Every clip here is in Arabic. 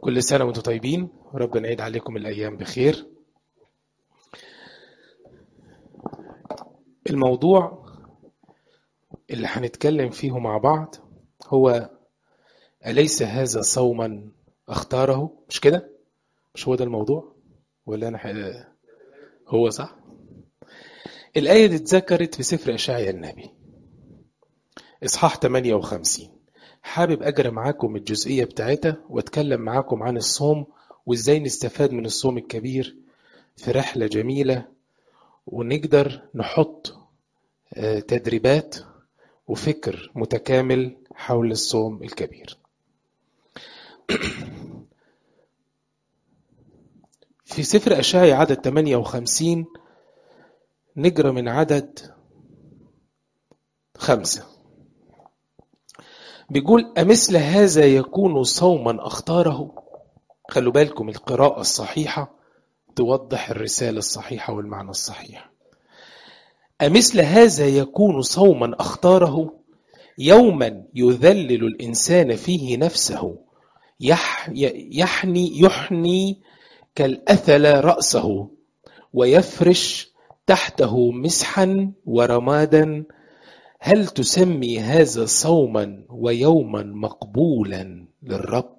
كل سنة وانتم طيبين، وربنا يعيد عليكم الأيام بخير. الموضوع اللي هنتكلم فيه مع بعض هو أليس هذا صوما اختاره؟ مش كده؟ مش هو ده الموضوع؟ ولا أنا هو صح؟ الآية دي اتذكرت في سفر إشعياء النبي إصحاح 58. حابب أجرى معاكم الجزئية بتاعتها واتكلم معاكم عن الصوم وإزاي نستفاد من الصوم الكبير في رحلة جميلة، ونقدر نحط تدريبات وفكر متكامل حول الصوم الكبير. في سفر أشعياء عدد 58 نقرأ من عدد 5. بيقول: أمثل هذا يكون صوما أختاره؟ خلوا بالكم، القراءة الصحيحة توضح الرسالة الصحيحة والمعنى الصحيح. أمثل هذا يكون صوما أختاره، يوما يذلل الإنسان فيه نفسه، يحني كالأثل رأسه، ويفرش تحته مسحا ورمادا. هل تسمي هذا صوما ويوما مقبولا للرب؟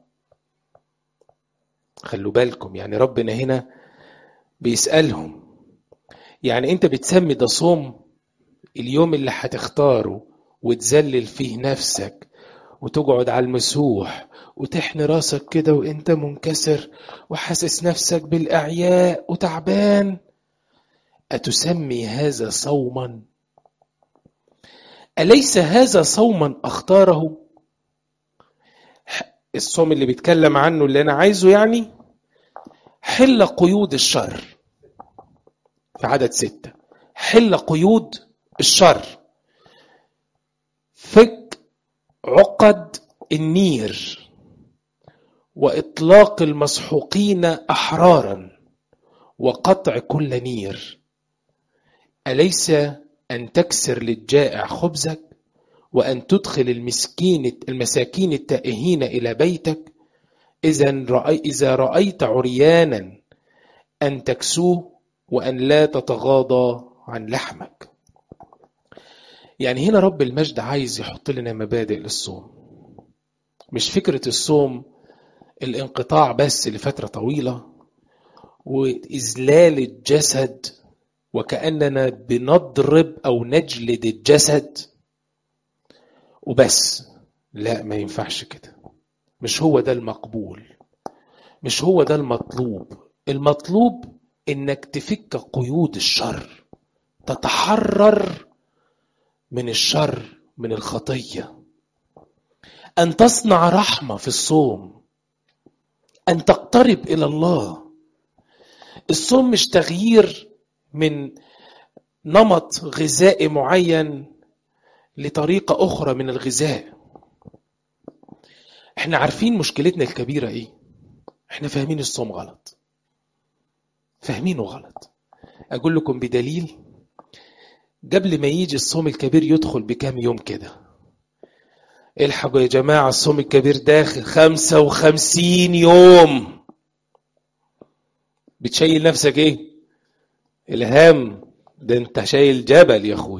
خلوا بالكم، يعني ربنا هنا بيسألهم، يعني انت بتسمي ده صوم؟ اليوم اللي هتختاره وتذلل فيه نفسك وتقعد على المسوح وتحني راسك كده وانت منكسر وحاسس نفسك بالإعياء وتعبان، أتسمي هذا صوما؟ أليس هذا صوما اختاره؟ الصوم اللي بيتكلم عنه اللي أنا عايزه يعني حل قيود الشر. في عدد 6 حل قيود الشر، فك عقد النير، وإطلاق المسحوقين أحرارا، وقطع كل نير. أليس أن تكسر للجائع خبزك، وأن تدخل المساكين التائهين إلى بيتك؟ إذا رأيت عريانا أن تكسوه، وأن لا تتغاضى عن لحمك. يعني هنا رب المجد عايز يحط لنا مبادئ للصوم. مش فكرة الصوم الانقطاع بس لفترة طويلة وإذلال الجسد وكأننا بنضرب أو نجلد الجسد وبس. لا، ما ينفعش كده. مش هو ده المقبول، مش هو ده المطلوب. المطلوب إنك تفك قيود الشر، تتحرر من الشر، من الخطية، أن تصنع رحمة في الصوم، أن تقترب إلى الله. الصوم مش تغيير من نمط غذائي معين لطريقة أخرى من الغذاء. احنا عارفين مشكلتنا الكبيرة ايه؟ احنا فاهمين الصوم غلط، فاهمينه غلط. أقول لكم بدليل. قبل ما يجي الصوم الكبير يدخل بكام يوم كده، الحقوا يا جماعة، الصوم الكبير داخل 55 يوم. بتشيل نفسك ايه؟ الهام ده انت شايل جبل يا اخوي.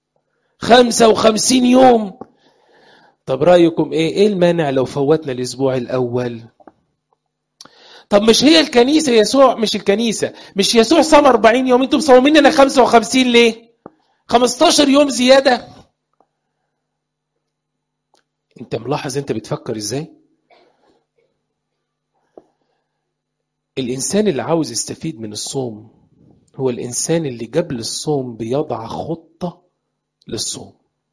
55 يوم. طب رأيكم ايه المانع لو فوتنا الاسبوع الاول؟ طب مش هي الكنيسة يسوع، مش يسوع صام 40 يوم، انتم صومين لنا 55 ليه؟ 15 يوم زيادة. انت ملاحظ انت بتفكر ازاي؟ الانسان اللي عاوز يستفيد من الصوم هو الانسان اللي قبل الصوم بيضع خطة للصوم.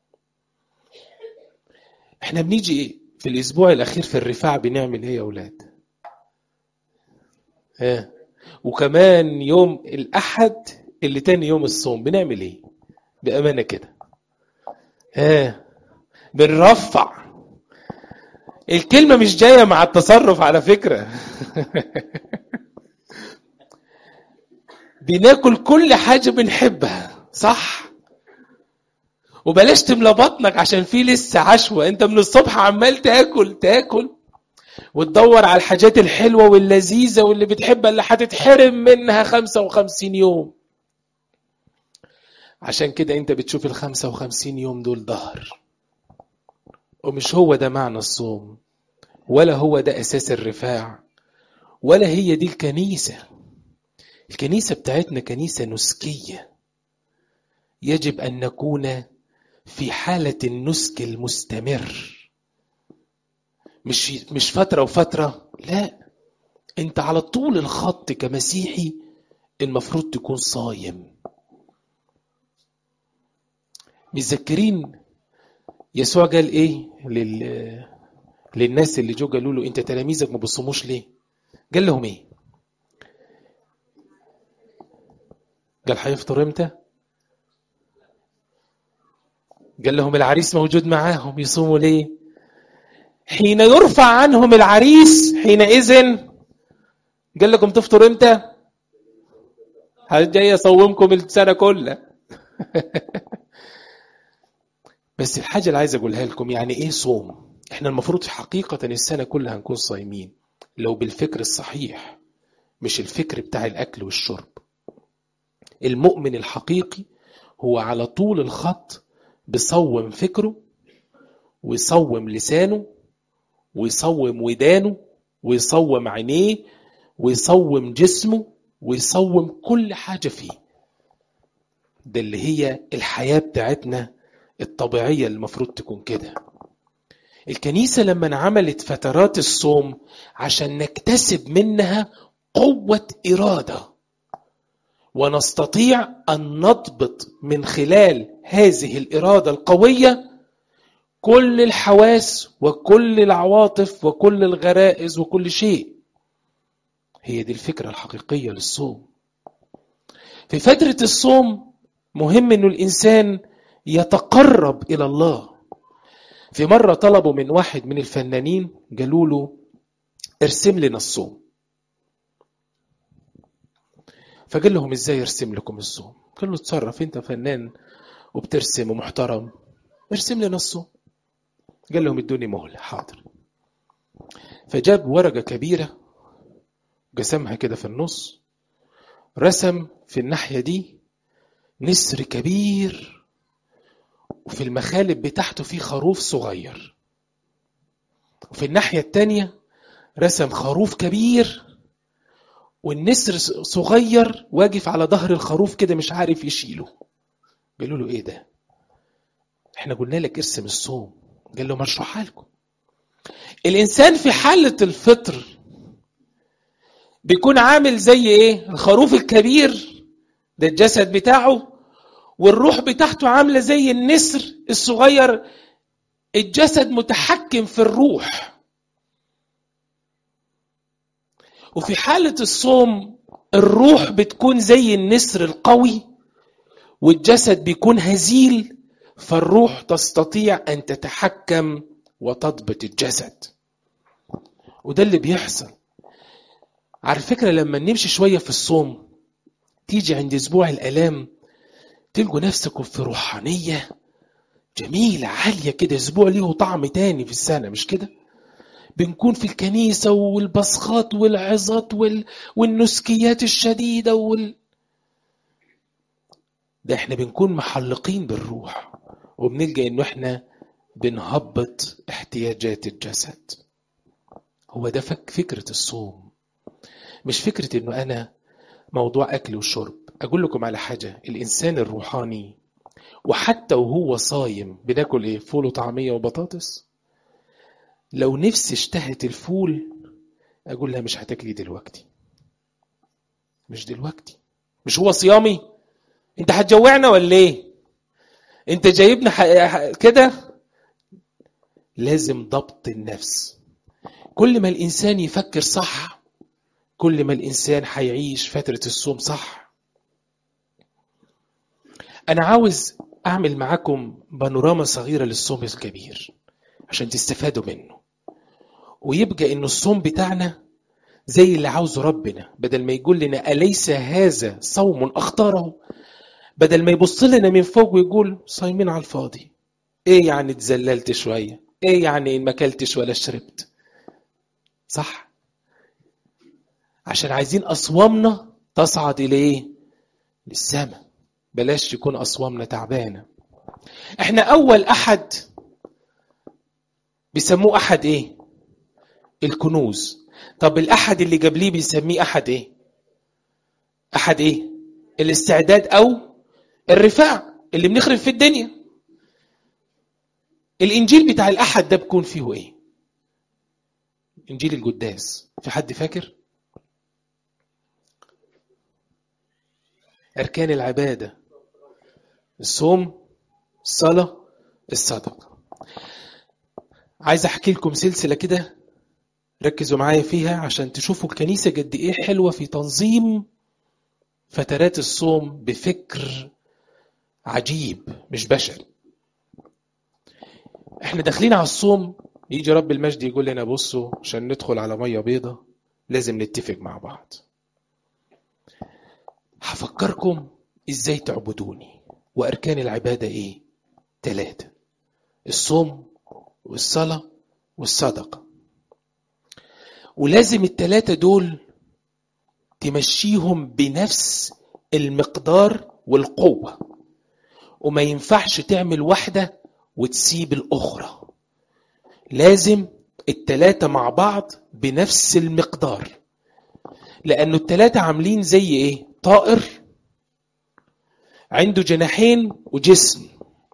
احنا بنيجي في الاسبوع الاخير في الرفاع بنعمل ايه يا اولاد؟ وكمان يوم الاحد اللي تاني يوم الصوم بنعمل ايه؟ بامانه كده بنرفع. الكلمه مش جايه مع التصرف على فكره. بناكل كل حاجه بنحبها، صح؟ وبلاش تملى بطنك عشان في لسه عشوة. انت من الصبح عمال تاكل. وتدور على الحاجات الحلوة واللذيذة واللي بتحبها اللي هتتحرم منها 55 يوم. عشان كده انت بتشوف 55 يوم دول ظهر. ومش هو ده معنى الصوم، ولا هو ده أساس الرفاع، ولا هي دي الكنيسة. الكنيسة بتاعتنا كنيسة نسكية، يجب أن نكون في حالة النسك المستمر، مش فترة وفترة، لا، انت على طول الخط كمسيحي المفروض تكون صايم. متذكرين يسوع قال ايه للناس اللي جو قالوا له انت تلاميذك ما بيصوموش ليه؟ قال لهم ايه؟ قال هيفطر امتى؟ قال لهم العريس موجود معاهم، يصوموا ليه؟ حين يرفع عنهم العريس حينئذ قال لكم تفطر امتى؟ جاي اصومكم السنه كلها. بس الحاجه اللي عايز اقولها لكم، يعني ايه صوم؟ احنا المفروض حقيقه السنه كلها هنكون صايمين لو بالفكر الصحيح، مش الفكر بتاع الاكل والشرب. المؤمن الحقيقي هو على طول الخط بيصوم فكره ويصوم لسانه ويصوم ودانه ويصوم عينيه ويصوم جسمه ويصوم كل حاجة فيه. ده اللي هي الحياة بتاعتنا الطبيعية اللي المفروض تكون كده. الكنيسة لما عملت فترات الصوم عشان نكتسب منها قوة إرادة، ونستطيع أن نضبط من خلال هذه الإرادة القوية كل الحواس وكل العواطف وكل الغرائز وكل شيء. هي دي الفكرة الحقيقية للصوم. في فترة الصوم مهم أنه الإنسان يتقرب إلى الله. في مرة طلبوا من واحد من الفنانين، قالوا له ارسم لنا الصوم. فقال لهم ازاي ارسم لكم الصوم؟ قال له اتصرف، انت فنان وبترسم ومحترم، ارسم لنا الصوم. قال لهم ادوني مهلة. حاضر. فجاب ورقة كبيرة قسمها كده في النص، رسم في الناحية دي نسر كبير، وفي المخالب بتاعته فيه خروف صغير، وفي الناحية التانية رسم خروف كبير والنسر صغير واقف على ظهر الخروف كده مش عارف يشيله. قالوا له ايه ده؟ احنا قلنا لك ارسم الصوم. قال له مشروحها لكم. الانسان في حالة الفطر بيكون عامل زي ايه؟ الخروف الكبير ده الجسد بتاعه، والروح بتاعته عاملة زي النسر الصغير، الجسد متحكم في الروح. وفي حالة الصوم الروح بتكون زي النسر القوي والجسد بيكون هزيل، فالروح تستطيع أن تتحكم وتضبط الجسد. وده اللي بيحصل. على فكرة لما نمشي شوية في الصوم تيجي عند أسبوع الآلام تلقوا نفسكم في روحانية جميلة عالية كده. أسبوع ليه طعم تاني في السنة، مش كده؟ بنكون في الكنيسة والبصخات والعظات والنسكيات الشديدة ده احنا بنكون محلقين بالروح، وبنلقى انه احنا بنهبط احتياجات الجسد. هو ده فكرة الصوم، مش فكرة انه انا موضوع اكل وشرب. اقول لكم على حاجة، الانسان الروحاني وحتى وهو صايم بناكل ايه؟ فول وطعمية وبطاطس. لو نفسي اشتهت الفول اقول لها مش هتاكلي دلوقتي، مش دلوقتي، مش هو صيامي، انت هتجوعنا ولا ايه؟ انت جايبنا كده. لازم ضبط النفس. كل ما الانسان يفكر صح كل ما الانسان هيعيش فترة الصوم صح. انا عاوز اعمل معاكم بانوراما صغيرة للصوم الكبير عشان تستفادوا منه، ويبقى انه الصوم بتاعنا زي اللي عاوزه ربنا. بدل ما يقول لنا أليس هذا صوم أختاره، بدل ما يبص لنا من فوق ويقول صايمين على الفاضي، ايه يعني اتزللت شوية، ايه يعني ان ما اكلتش ولا شربت. صح؟ عشان عايزين أصوامنا تصعد إلى إيه؟ للسماء. بلاش يكون أصوامنا تعبانة. احنا أول أحد بيسموه أحد إيه؟ الكنوز. طب الأحد اللي قبليه بيسميه أحد إيه؟ أحد إيه؟ الاستعداد أو الرفاع اللي بنخرب في الدنيا. الإنجيل بتاع الأحد ده بيكون فيه إيه؟ إنجيل القداس. في حد فاكر؟ أركان العبادة: الصوم، الصلاة، الصدقة. عايز أحكي لكم سلسلة كده، ركزوا معايا فيها عشان تشوفوا الكنيسة قد إيه حلوة في تنظيم فترات الصوم بفكر عجيب مش بشري. احنا داخلين على الصوم، يجي رب المجد يقول لنا بصوا عشان ندخل على مية بيضة لازم نتفق مع بعض. هفكركم ازاي تعبدوني. واركان العبادة ايه؟ 3: الصوم والصلاة والصدقة. ولازم ال3 دول تمشيهم بنفس المقدار والقوة، وما ينفعش تعمل واحدة وتسيب الأخرى. لازم ال3 مع بعض بنفس المقدار، لأنه ال3 عاملين زي إيه؟ طائر عنده جناحين وجسم.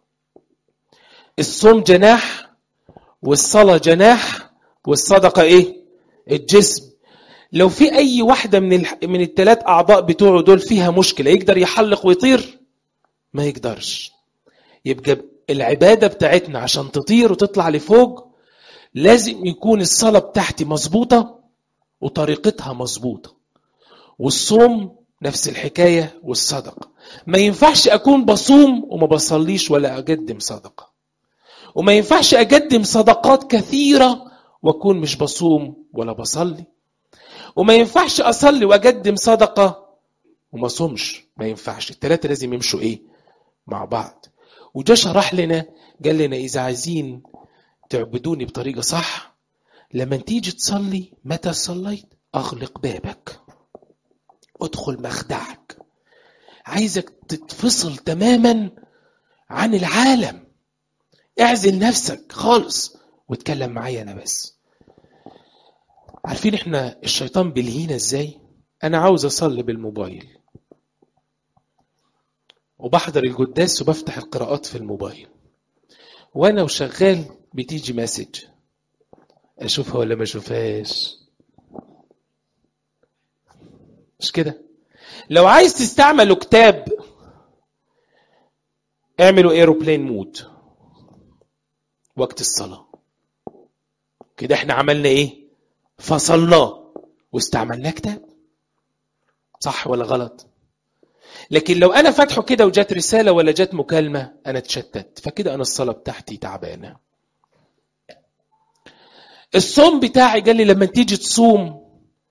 الصوم جناح، والصلاة جناح، والصدقة إيه؟ الجسم. لو في أي واحدة من ال3 أعضاء بتوعه دول فيها مشكلة، يقدر يحلق ويطير؟ ما يقدرش. يبقى العبادة بتاعتنا عشان تطير وتطلع لفوق لازم يكون الصلاة بتاعتي مظبوطة وطريقتها مظبوطة، والصوم نفس الحكاية، والصدقة. ما ينفعش أكون بصوم وما بصليش ولا أقدم صدقة، وما ينفعش أقدم صدقات كثيرة وأكون مش بصوم ولا بصلي، وما ينفعش أصلي وأقدم صدقة وما صومش. ما ينفعش. ال3 لازم يمشوا إيه؟ مع بعض. وجا شرح لنا، قال لنا إذا عايزين تعبدوني بطريقة صح، لما تيجي تصلي متى صليت أغلق بابك، ادخل مخدعك. عايزك تتفصل تماما عن العالم، اعزل نفسك خالص واتكلم معايا أنا بس. عارفين احنا الشيطان بيلهينا ازاي؟ أنا عاوز أصلي بالموبايل وبحضر القداس وبفتح القراءات في الموبايل، وأنا وشغال بتيجي مسج، أشوفها ولا ما أشوفهاش؟ مش كده؟ لو عايز تستعملوا كتاب اعملوا ايروبلين مود وقت الصلاة. كده احنا عملنا ايه؟ فصلناه واستعملناه كتاب. صح ولا غلط؟ لكن لو انا فاتحه كده وجات رسالة ولا جات مكالمة انا اتشتت، فكده انا الصلاة بتاعتي تعبانة. الصوم بتاعي قال لي لما تيجي تصوم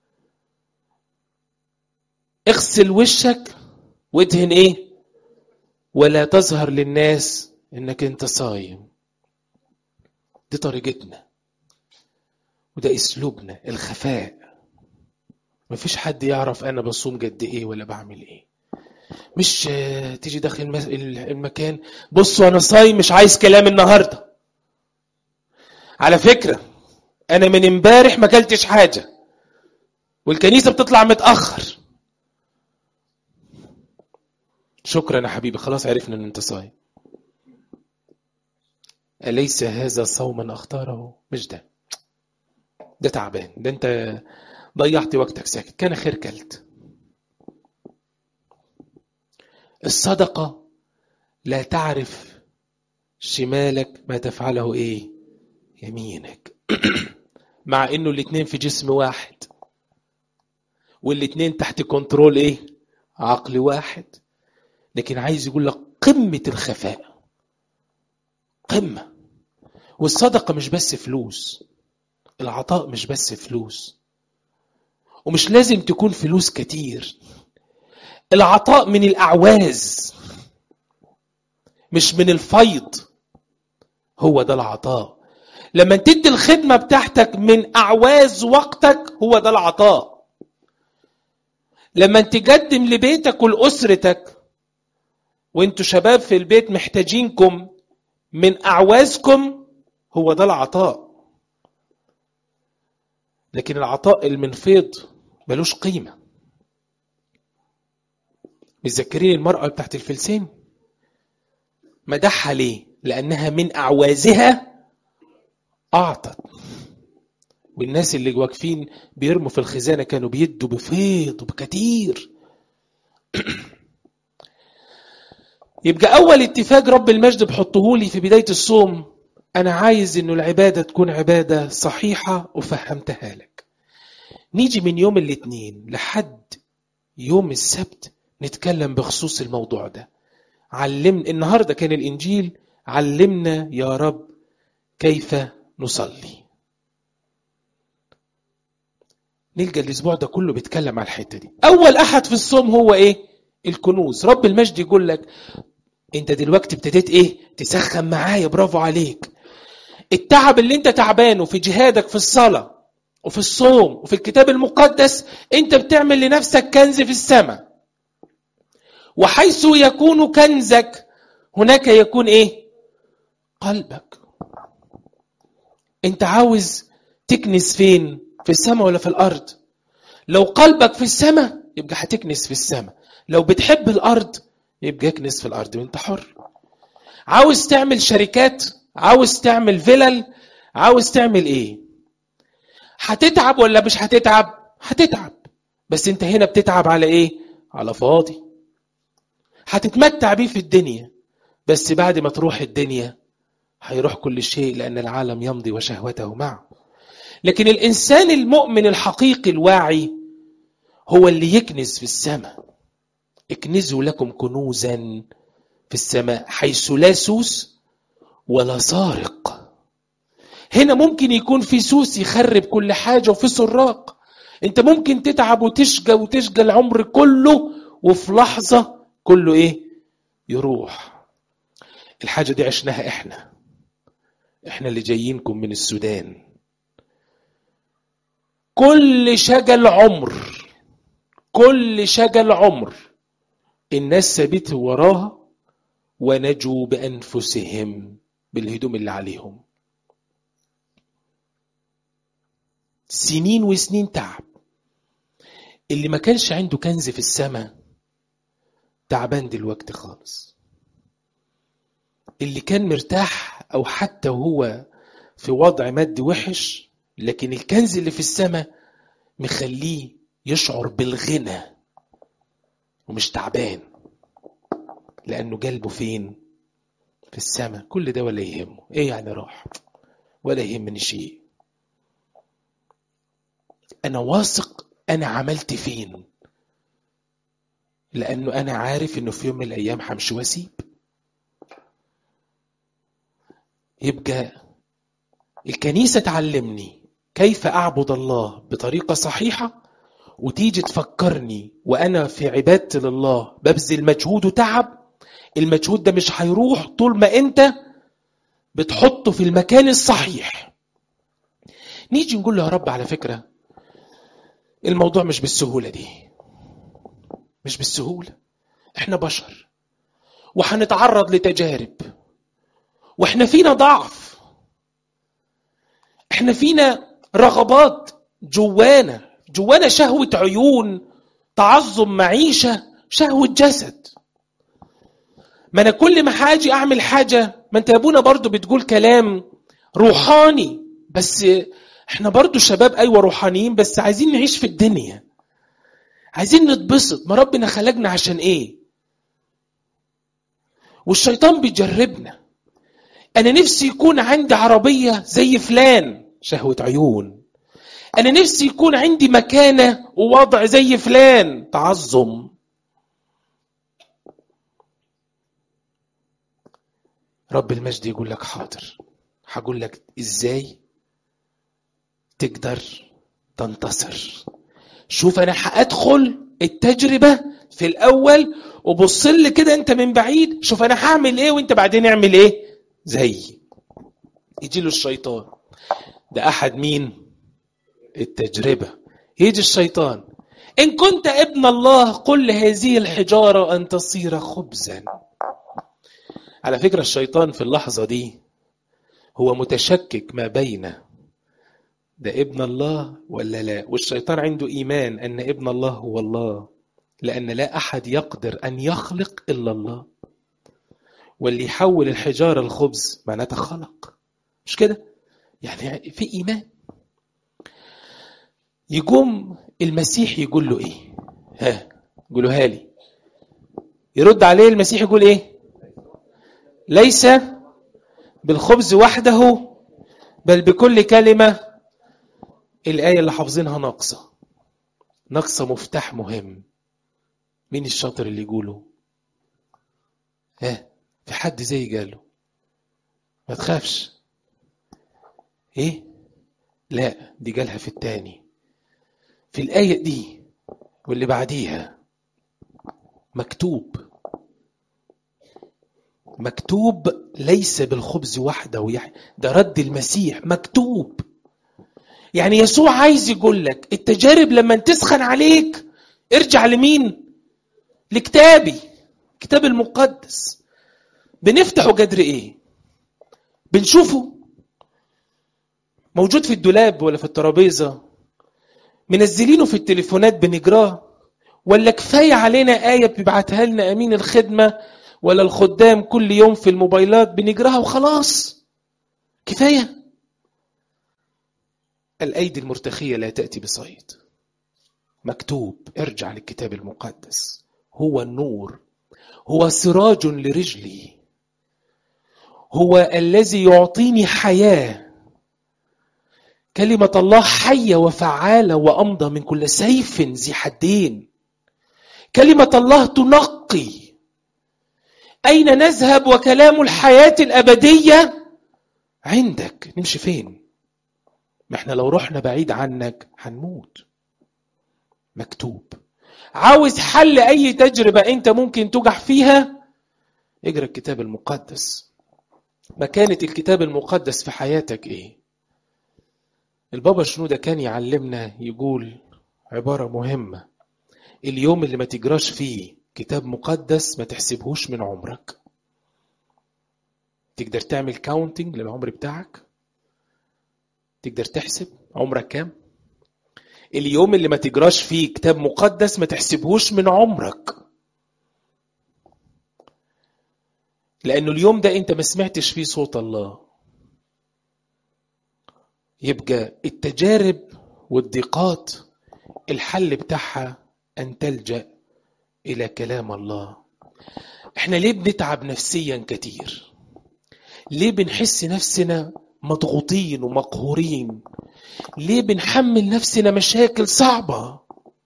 اغسل وشك وادهن ايه، ولا تظهر للناس انك انت صايم. دي طريقتنا وده اسلوبنا، الخفاء. مفيش حد يعرف انا بصوم قد ايه ولا بعمل ايه. مش تيجي داخل المكان بصوا انا صايم مش عايز كلام النهارده. على فكرة انا من امبارح ما اكلتش حاجة والكنيسة بتطلع متأخر. شكرا يا حبيبي، خلاص عرفنا ان انت صايم. أليس هذا صوما اختاره؟ مش ده تعبان، ده انت ضيعت وقتك ساكت، كان خير كلت. الصدقة لا تعرف شمالك ما تفعله ايه يمينك. مع انه الاتنين في جسم واحد، والاتنين تحت كنترول ايه؟ عقل واحد. لكن عايز يقول لك قمة الخفاء، قمة. والصدقة مش بس فلوس، العطاء مش بس فلوس، ومش لازم تكون فلوس كتير. العطاء من الأعواز مش من الفيض، هو ده العطاء. لما تدي الخدمة بتاعتك من أعواز وقتك، هو ده العطاء. لما تقدم لبيتك ولأسرتك، وانتوا شباب في البيت محتاجينكم من أعوازكم، هو ده العطاء. لكن العطاء المنفيض ملوش قيمة. متذكرين المرأة بتاعت الفلسين؟ مدحها ليه؟ لأنها من أعوازها أعطت. والناس اللي واقفين بيرموا في الخزانة كانوا بيدوا بفيض وبكتير. يبقى أول اتفاق رب المجد بحطهولي في بداية الصوم، أنا عايز إنه العبادة تكون عبادة صحيحة وفهمتها لك. نيجي من يوم الاثنين لحد يوم السبت نتكلم بخصوص الموضوع ده. النهاردة كان الإنجيل علمنا يا رب كيف نصلي. نلقى الأسبوع ده كله بيتكلم على الحتة دي. أول أحد في الصوم هو إيه؟ الكنوز. رب المجد يقول لك أنت دلوقتي ابتديت إيه؟ تسخن معايا، برافو عليك. التعب اللي أنت تعبانه في جهادك في الصلاة وفي الصوم وفي الكتاب المقدس، أنت بتعمل لنفسك كنز في السماء. وحيث يكون كنزك هناك يكون إيه؟ قلبك. أنت عاوز تكنس فين؟ في السماء ولا في الأرض؟ لو قلبك في السماء يبقى هتكنس في السماء. لو بتحب الأرض يبقى اكنس في الأرض وانت حر. عاوز تعمل شركات، عاوز تعمل فيلل، عاوز تعمل ايه؟ هتتعب ولا مش هتتعب؟ هتتعب. بس انت هنا بتتعب على ايه؟ على فاضي. هتتمتع بيه في الدنيا، بس بعد ما تروح الدنيا هيروح كل شيء، لأن العالم يمضي وشهوته معه. لكن الإنسان المؤمن الحقيقي الواعي هو اللي يكنز في السماء. اكنزوا لكم كنوزا في السماء حيث لا سوس ولا سارق. هنا ممكن يكون في سوس يخرب كل حاجة، وفي سراق. انت ممكن تتعب وتشقى العمر كله، وفي لحظة كله ايه؟ يروح. الحاجة دي عشناها احنا اللي جايينكم من السودان. كل شجل عمر الناس سابته وراها ونجوا بأنفسهم بالهدوم اللي عليهم. سنين وسنين تعب. اللي ما كانش عنده كنز في السماء تعبان دلوقتي خالص. اللي كان مرتاح أو حتى هو في وضع مادي وحش، لكن الكنز اللي في السماء مخليه يشعر بالغنى ومش تعبان، لأنه قلبه فين؟ في السماء. كل ده ولا يهمه. ايه يعني راح؟ ولا يهمني شيء. أنا واثق أنا عملت فين، لأنه أنا عارف إنه في يوم من الأيام همشي واسيب. يبقى الكنيسة تعلمني كيف أعبد الله بطريقة صحيحة، وتيجي تفكرني وأنا في عبادة لله ببذل مجهود وتعب. المجهود ده مش هيروح طول ما أنت بتحطه في المكان الصحيح. نيجي نقول له يا رب على فكرة الموضوع مش بالسهولة دي، مش بالسهولة. احنا بشر وحنتعرض لتجارب، واحنا فينا ضعف، احنا فينا رغبات جوانا شهوة عيون، تعظم معيشة، شهوة جسد. ما انا كل ما حاجي اعمل حاجة، ما انت يا ابونا برضو بتقول كلام روحاني، بس احنا برضو شباب ايوه روحانيين، بس عايزين نعيش في الدنيا، عايزين نتبسط. ما ربنا خلقنا عشان ايه؟ والشيطان بيجربنا. انا نفسي يكون عندي عربية زي فلان، شهوة عيون. انا نفسي يكون عندي مكانة ووضع زي فلان، تعظم. رب المجد يقول لك حاضر، هقول لك ازاي تقدر تنتصر. شوف انا هادخل التجربة في الاول، وبص لي كده انت من بعيد، شوف انا هعمل ايه وانت بعدين اعمل ايه زي. يجي له الشيطان ده أحد مين؟ التجربة. يجي الشيطان: إن كنت ابن الله قل لهذه الحجارة أن تصير خبزا. على فكرة الشيطان في اللحظة دي هو متشكك ما بين ده ابن الله ولا لا. والشيطان عنده إيمان أن ابن الله هو الله، لأن لا أحد يقدر أن يخلق إلا الله، واللي يحول الحجارة الخبز معناتها خلق، مش كده؟ يعني في إيمان. يقوم المسيح يقول له إيه؟ قولوها لي. يرد عليه المسيح يقول إيه؟ ليس بالخبز وحده بل بكل كلمة. الآية اللي حافظينها ناقصة مفتاح مهم. مين الشاطر اللي يقوله؟ في حد زي قاله؟ ما تخافش. ايه؟ لا، دي قالها في التاني، في الآية دي واللي بعديها. مكتوب ليس بالخبز وحده ده رد المسيح. مكتوب. يعني يسوع عايز يقول لك التجارب لما تسخن عليك ارجع لمين؟ لكتابي، كتاب المقدس. بنفتحه قدر ايه؟ بنشوفه موجود في الدولاب ولا في الترابيزة؟ منزلينه في التليفونات بنجراه؟ ولا كفاية علينا آية بيبعتها لنا أمين الخدمة ولا الخدام كل يوم في الموبايلات بنجراها وخلاص؟ كفاية. الأيدي المرتخية لا تأتي بصيد. مكتوب. ارجع للكتاب المقدس. هو النور، هو سراج لرجلي، هو الذي يعطيني حياة. كلمة الله حية وفعالة وأمضى من كل سيف ذي حدين. كلمة الله تنقي. أين نذهب وكلام الحياة الأبدية عندك؟ نمشي فين؟ ما احنا لو رحنا بعيد عنك هنموت. مكتوب. عاوز حل أي تجربة أنت ممكن تجح فيها؟ اقرأ الكتاب المقدس. مكانة الكتاب المقدس في حياتك إيه؟ البابا شنودة كان يعلمنا، يقول عبارة مهمة: اليوم اللي ما تجراش فيه كتاب مقدس ما تحسبهوش من عمرك. تقدر تعمل كاونتنج للعمر بتاعك؟ تقدر تحسب عمرك كام؟ اليوم اللي ما تجراش فيه كتاب مقدس ما تحسبهوش من عمرك، لأنه اليوم ده أنت ما سمعتش فيه صوت الله. يبقى التجارب والضيقات الحل بتاعها أن تلجأ إلى كلام الله. احنا ليه بنتعب نفسيا كتير؟ ليه بنحس نفسنا مضغوطين ومقهورين؟ ليه بنحمل نفسنا مشاكل صعبة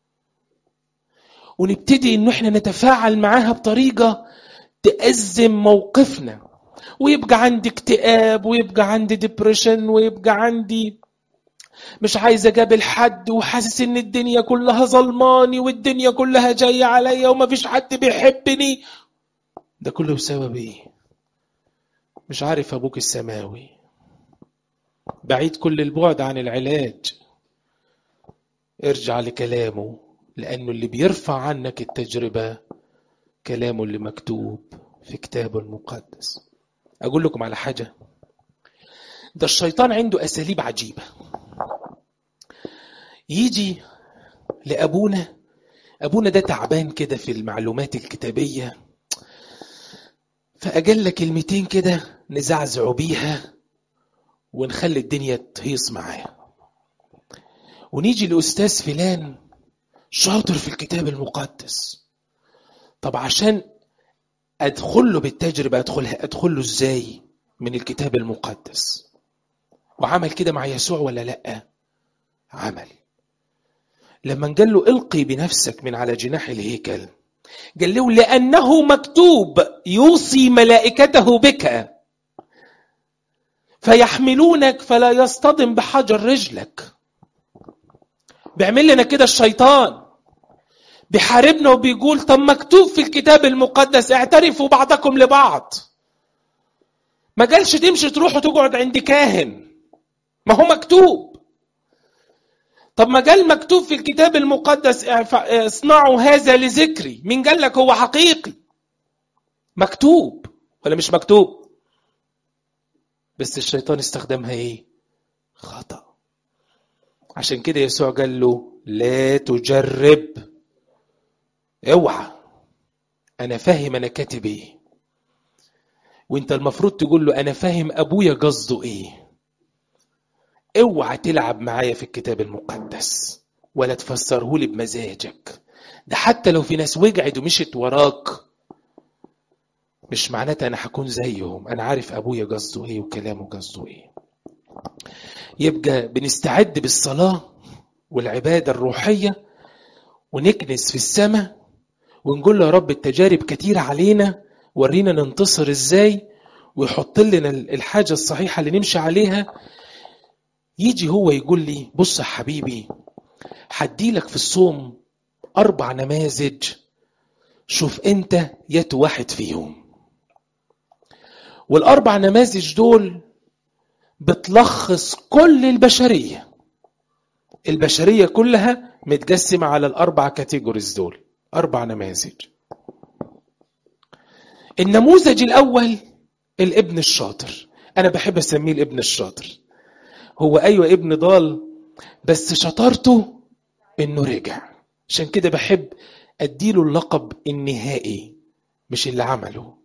ونبتدي انه احنا نتفاعل معاها بطريقة تأزم موقفنا، ويبقى عندي اكتئاب، ويبقى عندي ديبريشن، ويبقى عندي مش عايز اقابل حد، وحاسس ان الدنيا كلها ظلماني والدنيا كلها جاية عليا وما فيش حد بيحبني. ده كله بسبب ايه؟ مش عارف ابوك السماوي بعيد كل البعد عن العلاج. ارجع لكلامه، لأنه اللي بيرفع عنك التجربة كلامه اللي مكتوب في كتابه المقدس. أقول لكم على حاجة، ده الشيطان عنده أساليب عجيبة. يجي لأبونا، أبونا ده تعبان كده في المعلومات الكتابية، فأجل كلمتين كده نزعزعوا بيها ونخلي الدنيا تهيص معاه. ونيجي لأستاذ فلان شاطر في الكتاب المقدس. طب عشان أدخله بالتجربة أدخله إزاي؟ من الكتاب المقدس. وعمل كده مع يسوع ولا لأ؟ عمل. لما قال له القي بنفسك من على جناح الهيكل، قال له لأنه مكتوب يوصي ملائكته بك فيحملونك فلا يصطدم بحجر رجلك. بيعمل لنا كده الشيطان، بيحاربنا وبيقول طب مكتوب في الكتاب المقدس اعترفوا بعضكم لبعض. ما قالش تمشي تروح وتقعد عند كاهن ما هو مكتوب. طب ما قال مكتوب في الكتاب المقدس اصنعوا هذا لذكري، مين قال لك هو حقيقي؟ مكتوب ولا مش مكتوب؟ بس الشيطان استخدمها ايه؟ خطأ. عشان كده يسوع قال له لا تجرب. اوعى، انا فاهم انا كاتب ايه، وانت المفروض تقول له انا فاهم ابويا قصده ايه. اوعى تلعب معايا في الكتاب المقدس ولا تفسره لي بمزاجك. ده حتى لو في ناس وجعت ومشت وراك مش معناتها انا هكون زيهم. انا عارف ابويا قصده ايه وكلامه قصده ايه. يبقى بنستعد بالصلاة والعبادة الروحية ونكنس في السماء ونقول له يا رب التجارب كتيرة علينا، ورينا ننتصر ازاي، ويحط لنا الحاجة الصحيحة اللي نمشي عليها. يجي هو يقول لي بص يا حبيبي، هديلك في الصوم 4 نماذج، شوف انت يات واحد فيهم. وال4 نماذج دول بتلخص كل البشرية. البشرية كلها متقسمة على ال4 كاتيجوريز دول، 4 نماذج. النموذج الأول الابن الشاطر. أنا بحب أسميه الابن الشاطر. هو أيوة ابن ضال، بس شطارته إنه رجع. عشان كده بحب أديله اللقب النهائي مش اللي عمله.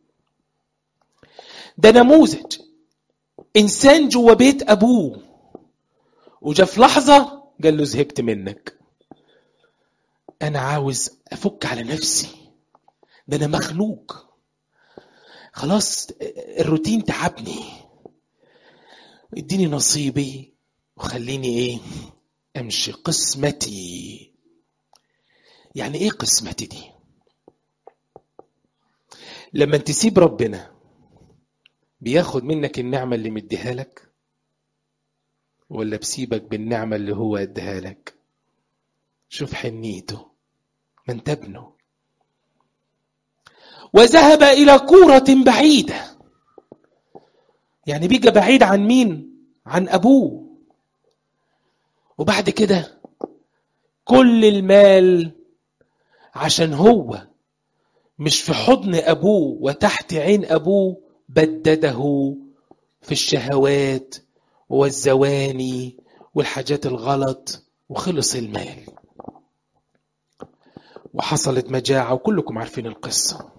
ده نموذج إنسان جوا بيت أبوه وجا في لحظة قال له زهقت منك، أنا عاوز أفك على نفسي، ده أنا مخلوق خلاص، الروتين تعبني، اديني نصيبي وخليني ايه امشي قسمتي. يعني ايه قسمتي دي؟ لما تسيب ربنا بياخد منك النعمة اللي مديها لك، ولا بسيبك بالنعمة اللي هو اديها لك؟ شوف حنيته، ما انت ابنه. وذهب الى كورة بعيدة، يعني بيجي بعيد عن مين؟ عن ابوه. وبعد كده كل المال عشان هو مش في حضن أبوه وتحت عين أبوه بدده في الشهوات والزواني والحاجات الغلط، وخلص المال وحصلت مجاعة، وكلكم عارفين القصة.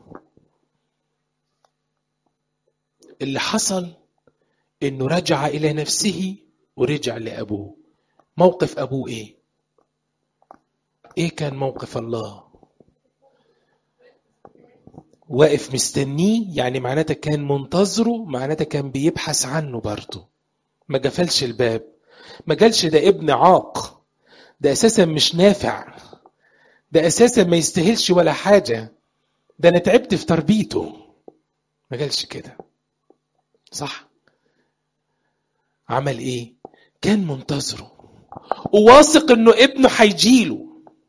اللي حصل إنه رجع إلى نفسه ورجع لأبوه. موقف أبوه إيه؟ إيه كان موقف الله؟ واقف مستنيه، يعني معناته كان منتظره، معناته كان بيبحث عنه برضه. ما قفلش الباب، ما قالش ده ابن عاق، ده أساسا مش نافع، ده أساسا ما يستاهلش ولا حاجة، ده أنا تعبت في تربيته. ما قالش كده، صح؟ عمل إيه؟ كان منتظره وواثق إنه ابنه هيجيله.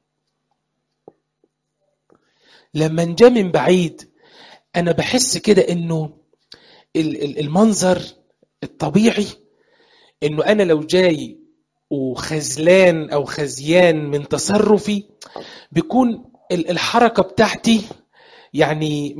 لما نجا من بعيد أنا بحس كده إنه المنظر الطبيعي إنه أنا لو جاي وخزلان أو خزيان من تصرفي بيكون الحركة بتاعتي يعني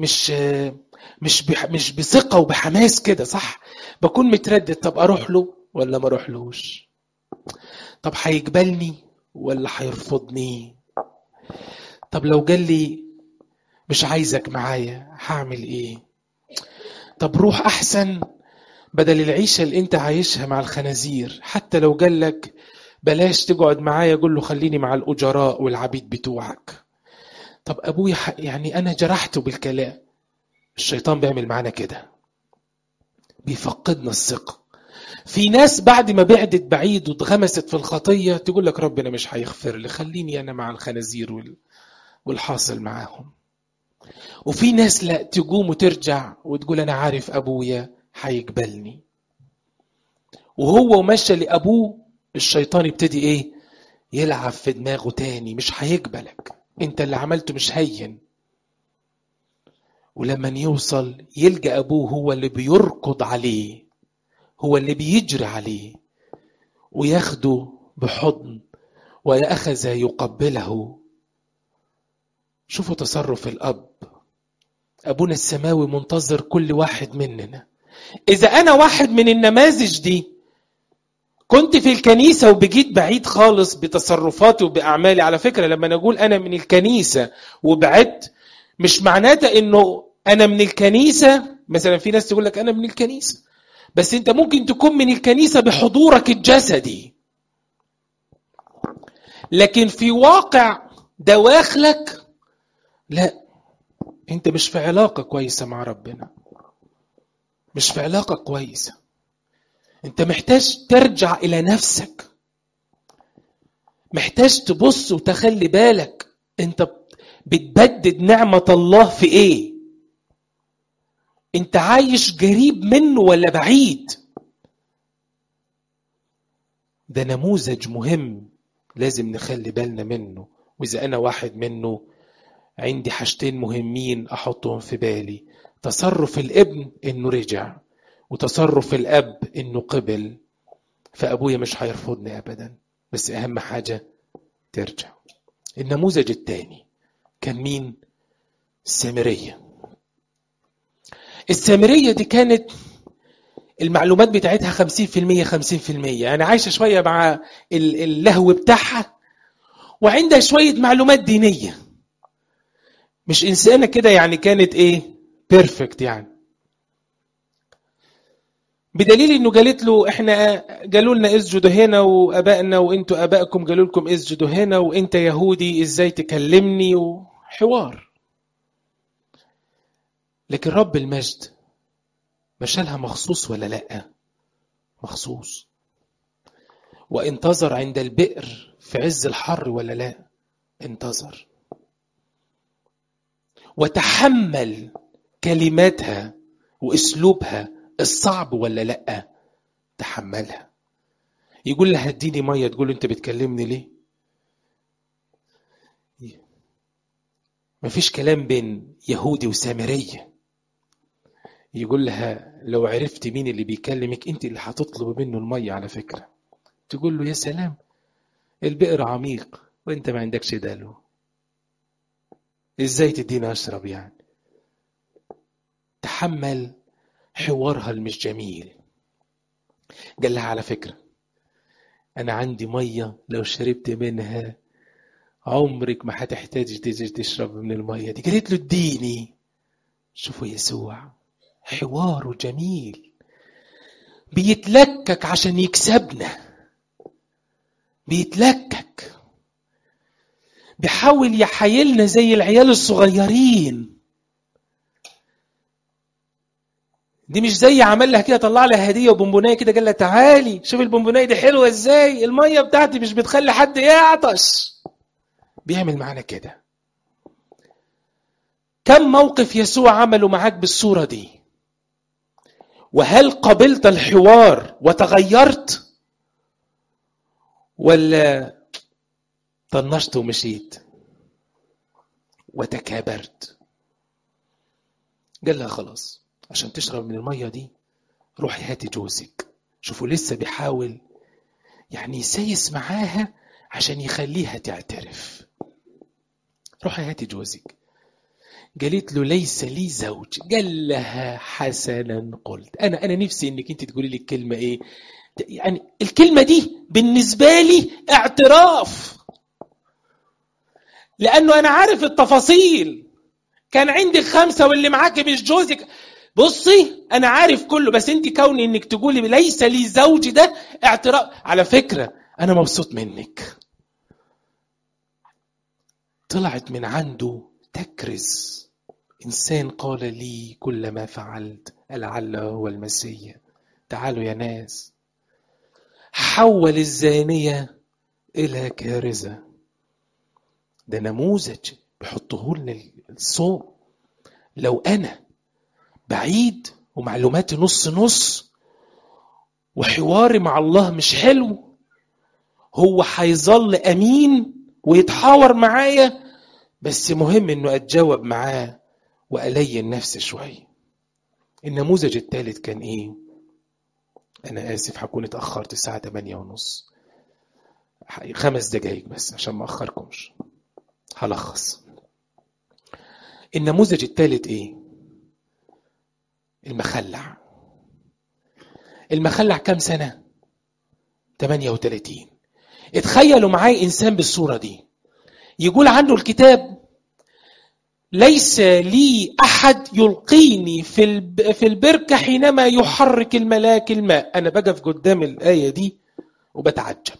مش بثقة وبحماس كده، صح؟ بكون متردد، طب أروح له ولا ما أروحلوش؟ طب هيقبلني ولا هيرفضني؟ طب لو قال لي مش عايزك معايا هعمل إيه؟ طب روح أحسن بدل العيشة اللي أنت عايشها مع الخنازير. حتى لو قال لك بلاش تقعد معايا، قول له خليني مع الأجراء والعبيد بتوعك. طب أبوي يعني أنا جرحته بالكلام. الشيطان بيعمل معانا كده، بيفقدنا الثقة. في ناس بعد ما بعدت بعيد واتغمست في الخطية تقول لك ربنا مش هيغفر لي، خليني أنا مع الخنازير والحاصل معاهم. وفي ناس لا، تقوم وترجع وتقول أنا عارف أبويا هيقبلني. وهو ومشى لأبوه الشيطان يبتدي إيه؟ يلعب في دماغه تاني، مش هيقبلك، انت اللي عملته مش هين. ولما يوصل يلقى أبوه هو اللي بيركض عليه، هو اللي بيجري عليه، وياخده بحضن ويأخذ يقبله. شوفوا تصرف الأب. أبونا السماوي منتظر كل واحد مننا. إذا أنا واحد من النماذج دي كنت في الكنيسة وبجيت بعيد خالص بتصرفاتي وبأعمالي، على فكرة لما نقول أنا من الكنيسة وبعدت مش معناته إنه أنا من الكنيسة. مثلا في ناس تقول لك أنا من الكنيسة، بس أنت ممكن تكون من الكنيسة بحضورك الجسدي، لكن في واقع دواخلك لا، أنت مش في علاقة كويسة مع ربنا، مش في علاقة كويسة. أنت محتاج ترجع إلى نفسك، محتاج تبص وتخلي بالك أنت بتبدد نعمة الله في إيه؟ أنت عايش قريب منه ولا بعيد؟ ده نموذج مهم لازم نخلي بالنا منه. وإذا أنا واحد منه عندي حاجتين مهمين أحطهم في بالي: تصرف الابن إنه رجع، وتصرف الأب إنه قبل. فأبويا مش هيرفضني أبدا، بس أهم حاجة ترجع. النموذج الثاني كان مين؟ السامرية. السامرية دي كانت المعلومات بتاعتها 50% 50%، يعني عايشة شوية مع اللهو بتاعها وعندها شوية معلومات دينية. مش إنسانة كده يعني، كانت إيه؟ بيرفكت يعني. بدليل إنه قالت له إحنا قالوا لنا اسجدوا هنا وأبائنا وإنتوا أبائكم قالوا لكم اسجدوا هنا، وإنت يهودي إزاي تكلمني، وحوار. لكن رب المجد مشالها مخصوص ولا لأ؟ مخصوص. وانتظر عند البئر في عز الحر ولا لا؟ انتظر. وتحمل كلماتها واسلوبها الصعب ولا لا؟ تحملها. يقول لها اديني ميه، تقول انت بتكلمني ليه؟ مفيش كلام بين يهودي وسامريه. يقول لها لو عرفت مين اللي بيكلمك انت اللي هتطلب منه الميه على فكره. تقول له يا سلام، البئر عميق وانت ما عندكش دلو، ازاي تديني اشرب يعني؟ تحمل حوارها المش جميل. قال لها على فكرة أنا عندي مية لو شربت منها عمرك ما هتحتاج تيجي تشرب من المية دي. قالت له اديني. شوفوا يسوع حواره جميل، بيتلكك عشان يكسبنا، بيتلكك، بيحاول يحايلنا زي العيال الصغيرين. دي مش زي عمل لها كده طلع لها هديه وبونبونايه كده قال لها تعالي شوف البونبونايه دي حلوه ازاي، الميه بتاعتي مش بتخلي حد يعطش. بيعمل معانا كده. كم موقف يسوع عمله معاك بالصوره دي؟ وهل قبلت الحوار وتغيرت ولا طنشت ومشيت وتكابرت؟ قال لها خلاص عشان تشرب من الميه دي روحي هاتي جوزك. شوفوا لسه بيحاول يعني يسيس معاها عشان يخليها تعترف. روحي هاتي جوزك. قالت له ليس لي زوج. قال لها حسنا قلت. انا نفسي انك انت تقولي لي الكلمه ايه يعني. الكلمه دي بالنسبه لي اعتراف، لانه انا عارف التفاصيل. كان عندك 5 واللي معاك مش جوزك. بصي انا عارف كله، بس انت كوني انك تقولي ليس لي زوج ده اعتراف. على فكره انا مبسوط منك. طلعت من عنده تكرز. إنسان قال لي كل ما فعلت لعله هو المسيح. تعالوا يا ناس. حول الزانية إلى كارثة. ده نموذج بيحطه لنا الصوم. لو أنا بعيد ومعلوماتي نص نص وحواري مع الله مش حلو، هو هيظل أمين ويتحاور معايا، بس مهم إنه أتجاوب معاه وألين نفسي شوية. النموذج الثالث كان إيه؟ أنا آسف هكون اتأخرت الساعة 8:30، 5 دقايق بس عشان ما أخركمش. هلخص. النموذج الثالث إيه؟ المخلع. المخلع كم سنة؟ 38. اتخيلوا معاي إنسان بالصورة دي، يقول عنه الكتاب: ليس لي أحد يلقيني في البركة حينما يحرك الملاك الماء. أنا بقف قدام الآية دي وبتعجب.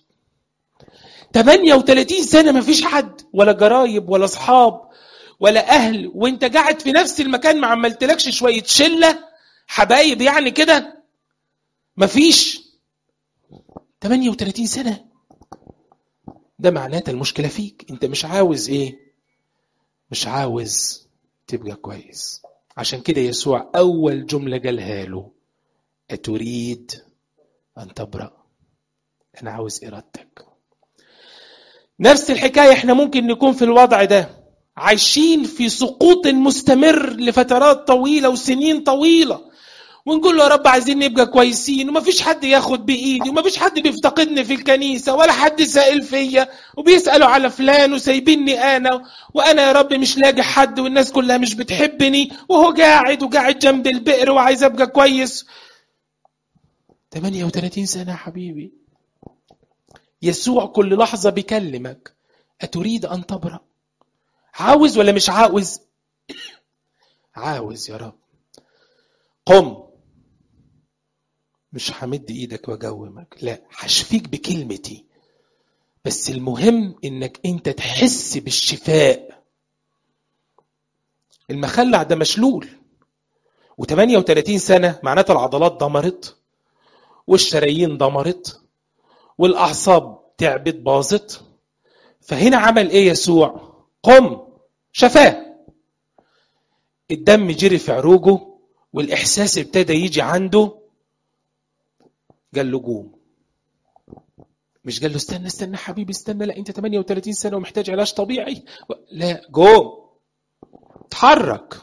38 سنة ما فيش حد، ولا جرايب ولا أصحاب ولا أهل، وانت قاعد في نفس المكان، ما عملتلكش شوية شلة حبايب يعني كده؟ ما فيش. 38 سنة. ده معناته المشكلة فيك انت، مش عاوز ايه؟ مش عاوز تبقى كويس. عشان كده يسوع أول جملة قالها له: أتريد أن تبرأ؟ أنا عاوز إرادتك. نفس الحكاية، احنا ممكن نكون في الوضع ده، عايشين في سقوط مستمر لفترات طويلة وسنين طويلة، ونقول له: يا رب عايزين نبقى كويسين، ومفيش حد ياخد بإيدي، ومفيش حد بيفتقدني في الكنيسة، ولا حد سائل فيا، وبيسألوا على فلان وسايبيني أنا، وأنا يا رب مش لاقي حد، والناس كلها مش بتحبني، وهو قاعد جنب البئر وعايز أبقى كويس. 38 سنة حبيبي. يسوع كل لحظة بيكلمك: أتريد أن تبرأ؟ عاوز ولا مش عاوز؟ عاوز يا رب. قم. مش همد ايدك واجومك، لا، هشفيك بكلمتي، بس المهم انك انت تحس بالشفاء. المخلع ده مشلول، و38 سنة معناته العضلات دمرت، والشرايين دمرت، والاعصاب تعبت باظت. فهنا عمل ايه يسوع؟ قم. شفاه. الدم جري في عروجه، والاحساس ابتدى يجي عنده. قال له: قوم. مش قال له: استنى حبيبي استنى، لا انت 38 سنة ومحتاج علاج طبيعي، لا، قوم، اتحرك،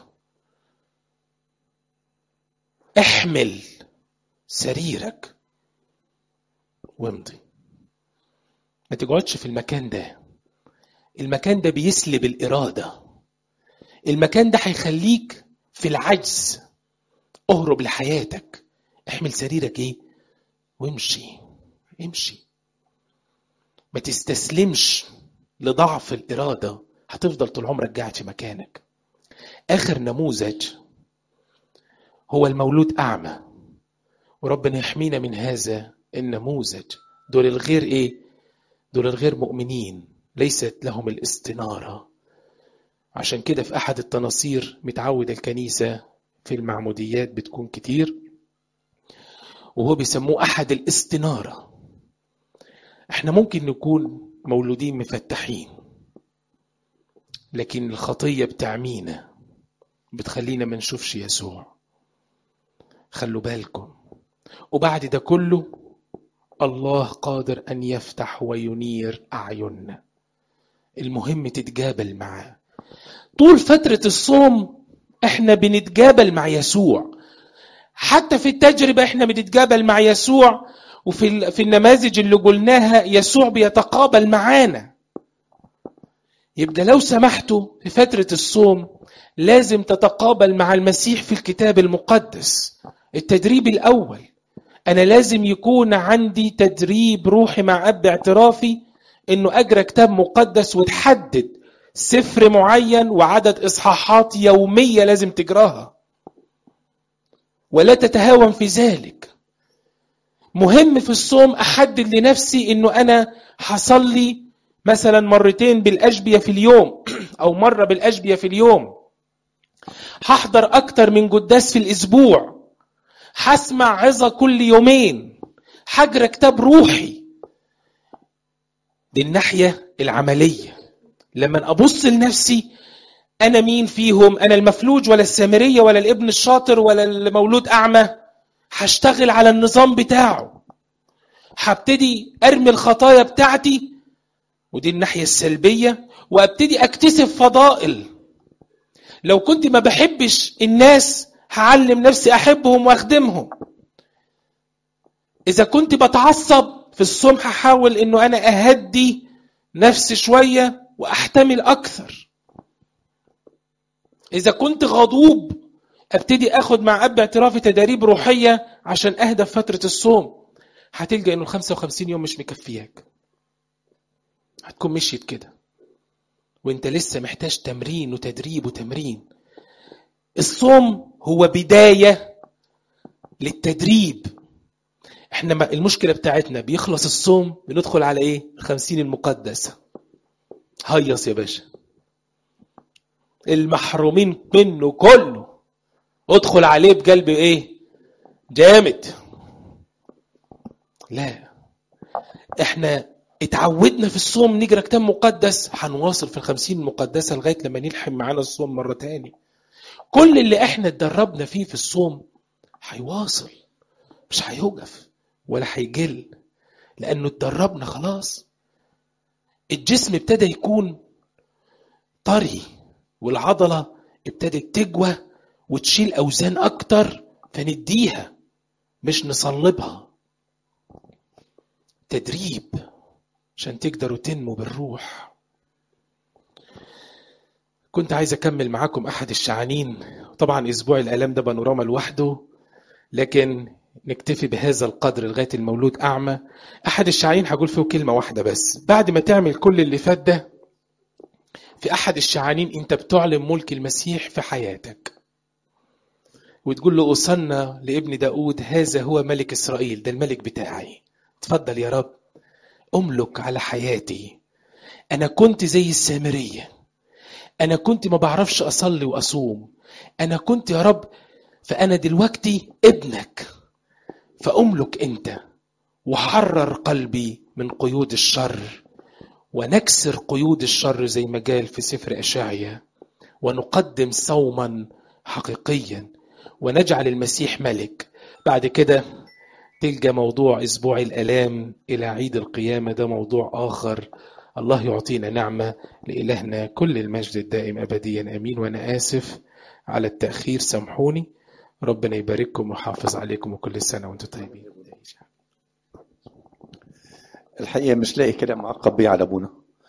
احمل سريرك وامضي. ما تقعدش في المكان ده. المكان ده بيسلب الإرادة. المكان ده هيخليك في العجز. اهرب لحياتك، احمل سريرك ايه وامشي. امشي. ما تستسلمش لضعف الإرادة، هتفضل طول عمرك قاعد في مكانك. آخر نموذج هو المولود أعمى، وربنا يحمينا من هذا النموذج. دول الغير ايه؟ دول الغير مؤمنين، ليست لهم الاستنارة. عشان كده في أحد التناصير متعود الكنيسة في المعموديات بتكون كتير، وهو بيسموه أحد الاستنارة. احنا ممكن نكون مولودين مفتحين، لكن الخطية بتعمينا، بتخلينا ما نشوفش يسوع. خلوا بالكم. وبعد ده كله الله قادر أن يفتح وينير أعيننا. المهم تتجابل معاه. طول فترة الصوم احنا بنتجابل مع يسوع. حتى في التجربة احنا بنتجابل مع يسوع، وفي النماذج اللي قلناها يسوع بيتقابل معانا. يبقى لو سمحتوا في فترة الصوم لازم تتقابل مع المسيح في الكتاب المقدس. التدريب الأول، أنا لازم يكون عندي تدريب روحي مع أب اعترافي إنه أقرأ كتاب مقدس، وتحدد سفر معين وعدد إصحاحات يومية لازم تقراها، ولا تتهاون في ذلك. مهم في الصوم أحدد لنفسي إنه أنا حصلي مثلا مرتين بالأشبية في اليوم أو مرة بالأشبية في اليوم. هحضر أكتر من قداس في الأسبوع. هسمع عظة كل يومين. هقرأ كتاب روحي. دي الناحية العملية. لما أبص لنفسي أنا مين فيهم؟ أنا المفلوج ولا السامرية ولا الابن الشاطر ولا المولود أعمى؟ هشتغل على النظام بتاعه. هبتدي أرمي الخطايا بتاعتي، ودي الناحية السلبية، وابتدي أكتسب فضائل. لو كنت ما بحبش الناس هعلم نفسي أحبهم وأخدمهم. إذا كنت بتعصب في الصوم هحاول إنه أنا أهدي نفسي شوية وأحتمل أكثر. إذا كنت غضوب أبتدي أخد مع أب اعترافي تدريب روحية عشان أهدى في فترة الصوم. هتلقى إنه 55 يوم مش مكفياك، هتكون مشيت كده وإنت لسه محتاج تمرين وتدريب وتمرين. الصوم هو بداية للتدريب. احنا المشكلة بتاعتنا بيخلص الصوم بندخل على ايه؟ 50 المقدسة. هيص يا باشا، المحرومين منه كله ادخل عليه بقلب ايه؟ جامد. لا، احنا اتعودنا في الصوم نجرى كتاب مقدس، هنواصل في 50 المقدسة لغاية لما نلحم معانا الصوم مرة تاني. كل اللي احنا اتدربنا فيه في الصوم هيواصل، مش هيوقف ولا هيجل، لأنه اتدربنا خلاص. الجسم ابتدى يكون طري والعضلة ابتدت تجوى وتشيل أوزان أكتر، فنديها مش نصلبها. تدريب عشان تقدروا تنمو بالروح. كنت عايز أكمل معاكم أحد الشعانين، طبعا أسبوع الآلام ده بانوراما لوحده، لكن نكتفي بهذا القدر لغاية المولود أعمى. أحد الشعانين هقول فيه كلمة واحدة بس. بعد ما تعمل كل اللي فات ده، في أحد الشعانين أنت بتعلن ملك المسيح في حياتك وتقول له أصلنا لابن داود، هذا هو ملك إسرائيل، ده الملك بتاعي، تفضل يا رب أملك على حياتي. أنا كنت زي السامرية، أنا كنت ما بعرفش أصلي وأصوم، أنا كنت يا رب، فأنا دلوقتي ابنك، فأملك أنت وحرر قلبي من قيود الشر، ونكسر قيود الشر زي ما قال في سفر أشعيا، ونقدم صوما حقيقيا ونجعل المسيح ملك. بعد كده تلقى موضوع أسبوع الآلام إلى عيد القيامة، ده موضوع آخر. الله يعطينا نعمة. لإلهنا كل المجد الدائم أبديا أمين. وأنا آسف على التأخير، سامحوني. ربنا يبارككم ويحافظ عليكم، وكل سنة وانتم طيبين. الحقيقة مش لاقي كلام أعقب بيه على أبونا.